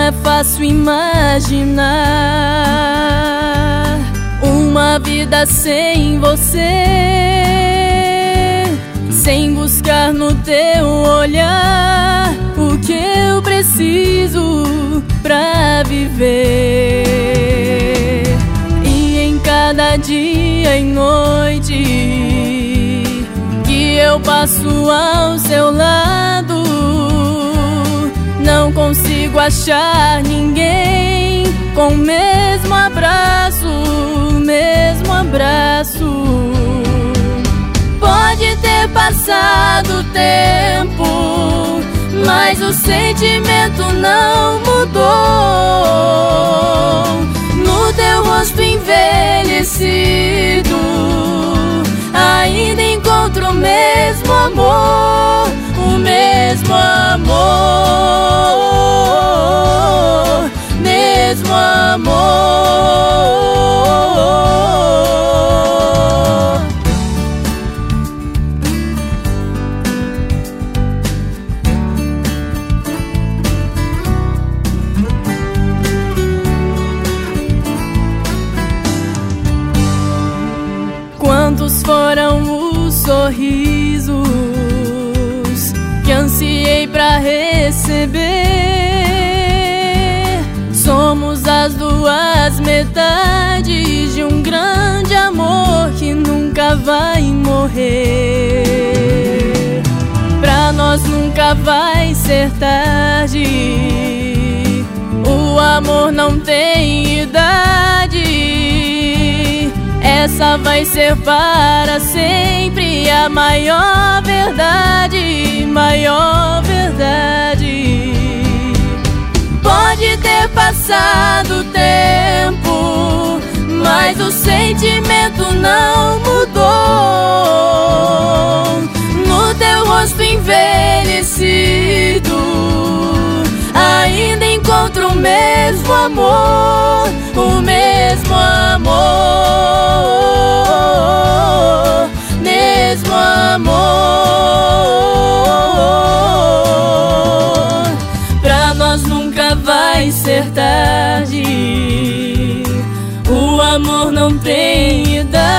é fácil imaginar uma vida sem você, sem buscar no teu olhar o que eu preciso pra viver. E em cada dia e noite que eu passo ao seu lado, não consigo achar ninguém com o mesmo abraço, mesmo abraço. Pode ter passado o tempo, mas o sentimento não mudou. No teu rosto envelhecido ainda encontro o mesmo amor, o mesmo amor, mesmo amor. Quantos foram os sorrisos que ansiei pra receber? Somos as duas metades de um grande amor que nunca vai morrer. Pra nós nunca vai ser tarde, o amor não tem idade. Essa vai ser para sempre a maior verdade, maior verdade. Pode ter passado o tempo, mas o sentimento não mudou. No teu rosto envelhecido ainda encontro o mesmo amor, o mesmo amor, mesmo amor. Pra nós nunca vai ser tarde, o amor não tem idade.